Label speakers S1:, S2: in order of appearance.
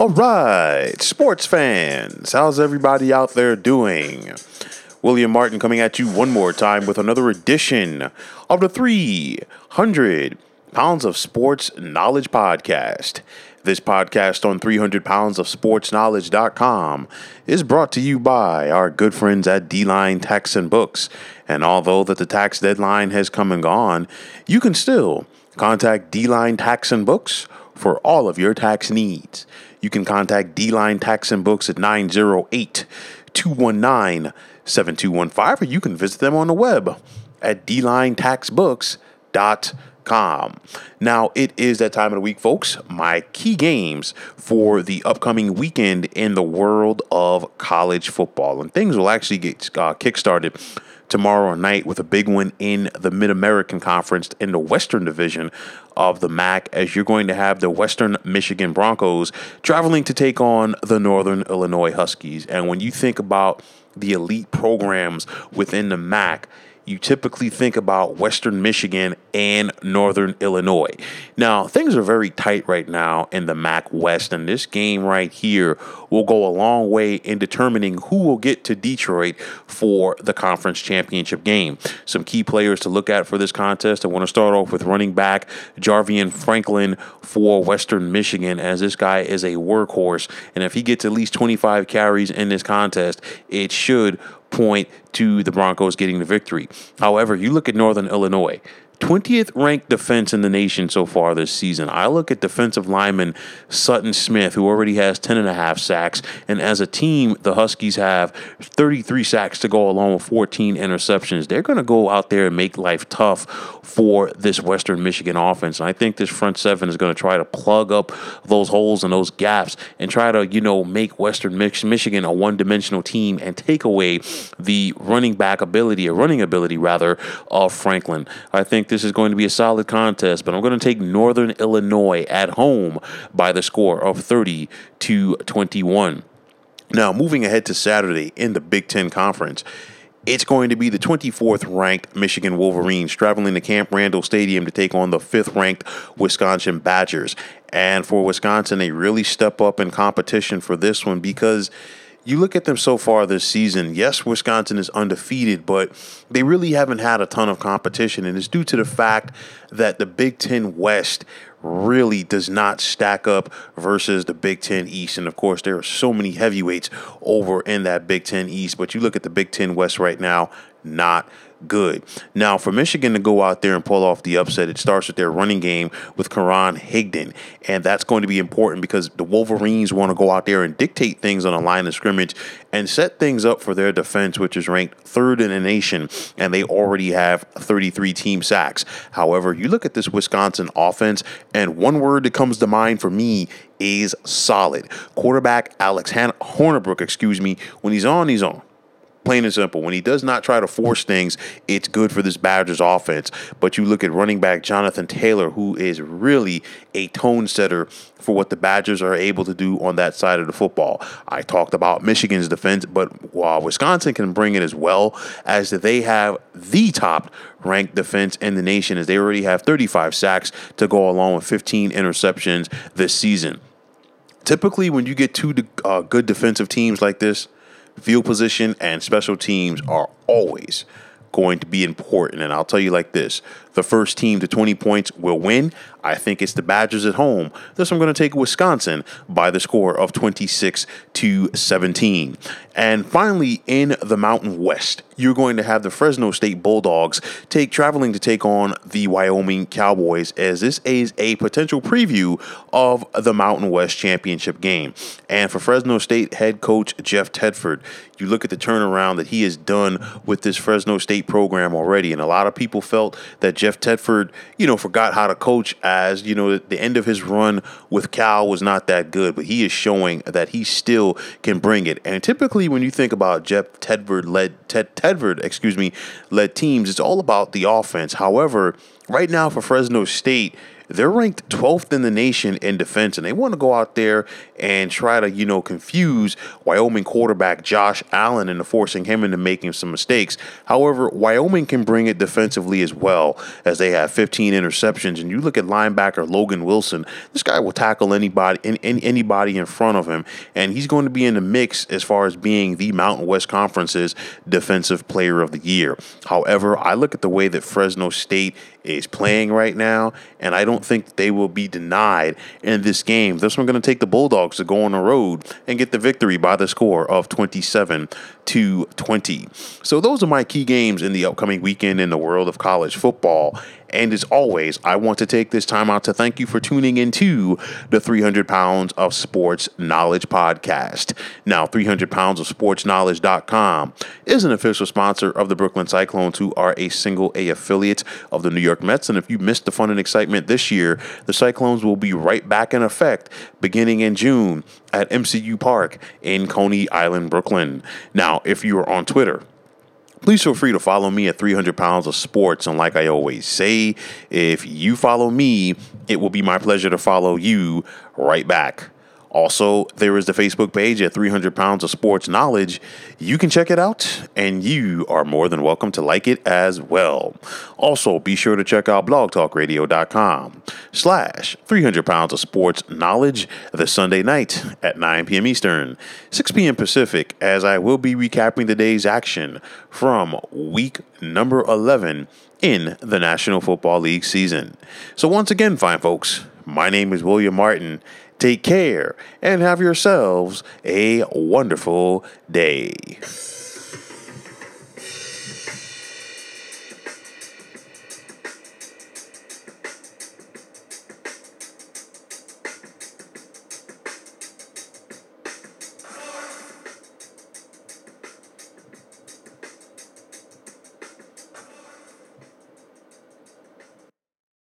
S1: All right, sports fans, how's everybody out there doing? William Martin coming at you one more time with another edition of the 300 Pounds of Sports Knowledge Podcast. This podcast on 300poundsofsportsknowledge.com is brought to you by our good friends at D-Line Tax and Books. And although that the tax deadline has come and gone, you can still contact D-Line Tax and Books for all of your tax needs. You can contact D-Line Tax and Books at 908-219-7215, or you can visit them on the web at dlinetaxbooks.com. Now, it is that time of the week, folks. My key games for the upcoming weekend in the world of college football. And things will actually get kickstarted tomorrow night with a big one in the Mid-American Conference in the Western Division of the MAC, as you're going to have the Western Michigan Broncos traveling to take on the Northern Illinois Huskies. And when you think about the elite programs within the MAC, you typically think about Western Michigan and Northern Illinois. Now, things are very tight right now in the MAC West, and this game right here will go a long way in determining who will get to Detroit for the conference championship game. Some key players to look at for this contest. I want to start off with running back Jarvian Franklin for Western Michigan, as this guy is a workhorse, and if he gets at least 25 carries in this contest, it should point to the Broncos getting the victory. However, you look at Northern Illinois, 20th ranked defense in the nation so far this season. I look at defensive lineman Sutton Smith, who already has 10.5 sacks. And as a team, the Huskies have 33 sacks to go along with 14 interceptions. They're going to go out there and make life tough for this Western Michigan offense. And I think this front seven is going to try to plug up those holes and those gaps and try to, make Western Michigan a one-dimensional team and take away the running ability of Franklin. I think this is going to be a solid contest, but I'm going to take Northern Illinois at home by the score of 30-21. Now, moving ahead to Saturday in the Big Ten Conference, it's going to be the 24th ranked Michigan Wolverines traveling to Camp Randall Stadium to take on the 5th ranked Wisconsin Badgers. And for Wisconsin, they really step up in competition for this one, because you look at them so far this season, yes, Wisconsin is undefeated, but they really haven't had a ton of competition, and it's due to the fact that the Big Ten West really does not stack up versus the Big Ten East. And, of course, there are so many heavyweights over in that Big Ten East, but you look at the Big Ten West right now, not good. Now, for Michigan to go out there and pull off the upset, it starts with their running game with Karan Higdon, and that's going to be important because the Wolverines want to go out there and dictate things on the line of scrimmage and set things up for their defense, which is ranked 3rd in the nation, and they already have 33 team sacks. However, you look at this Wisconsin offense, and one word that comes to mind for me is solid. Quarterback Alex Hornibrook, when he's on, he's on. Plain and simple. When he does not try to force things, it's good for this Badgers offense. But you look at running back Jonathan Taylor, who is really a tone setter for what the Badgers are able to do on that side of the football. I talked about Michigan's defense, but while Wisconsin can bring it as well, as they have the top ranked defense in the nation, as they already have 35 sacks to go along with 15 interceptions this season. Typically, when you get two good defensive teams like this, field position and special teams are always going to be important. And I'll tell you like this, the first team to 20 points will win. I think it's the Badgers at home. Thus, I'm going to take Wisconsin by the score of 26-17. And finally, in the Mountain West, you're going to have the Fresno State Bulldogs traveling to take on the Wyoming Cowboys, as this is a potential preview of the Mountain West championship game. And for Fresno State head coach Jeff Tedford, you look at the turnaround that he has done with this Fresno State program already. And a lot of people felt that Jeff Tedford, forgot how to coach, as, the end of his run with Cal was not that good, but he is showing that he still can bring it. And typically when you think about Jeff Tedford led teams, it's all about the offense. However, right now for Fresno State, they're ranked 12th in the nation in defense, and they want to go out there and try to, confuse Wyoming quarterback Josh Allen into forcing him into making some mistakes. However, Wyoming can bring it defensively as well, as they have 15 interceptions. And you look at linebacker Logan Wilson, this guy will tackle anybody in front of him, and he's going to be in the mix as far as being the Mountain West Conference's Defensive Player of the Year. However, I look at the way that Fresno State is playing right now, and I don't think they will be denied in this game. This one going to take the Bulldogs to go on the road and get the victory by the score of 27-20. So those are my key games in the upcoming weekend in the world of college football. And as always, I want to take this time out to thank you for tuning into the 300 Pounds of Sports Knowledge podcast. Now, 300poundsofsportsknowledge.com is an official sponsor of the Brooklyn Cyclones, who are a single A affiliate of the New York Mets. And if you missed the fun and excitement this year, the Cyclones will be right back in effect beginning in June at MCU Park in Coney Island, Brooklyn. Now, if you are on Twitter, please feel free to follow me at 300 Pounds of Sports. And like I always say, if you follow me, it will be my pleasure to follow you right back. Also, there is the Facebook page at 300 Pounds of Sports Knowledge. You can check it out, and you are more than welcome to like it as well. Also, be sure to check out blogtalkradio.com/300 Pounds of Sports Knowledge this Sunday night at 9 p.m. Eastern, 6 p.m. Pacific, as I will be recapping the day's action from week number 11 in the National Football League season. So once again, fine folks, my name is William Martin. Take care and have yourselves a wonderful day.